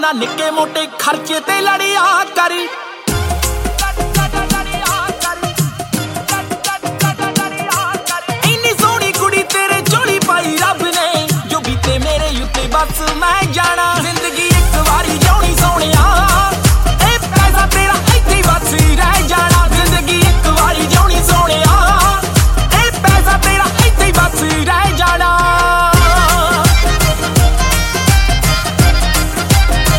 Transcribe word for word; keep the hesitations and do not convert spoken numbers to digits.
ਨਾ ਨਿੱਕੇ ਮੋਟੇ ਖਰਚੇ ਤੇ ਲੜਿਆ ਕਰੀ ਇੰਨੀ ਸੋਹਣੀ ਕੁੜੀ ਤੇਰੇ ਝੋਲੀ ਪਾਈ ਰੱਬ ਨੇ ਜੋ ਬੀਤੇ ਮੇਰੇ ਉੱਤੇ ਬਸ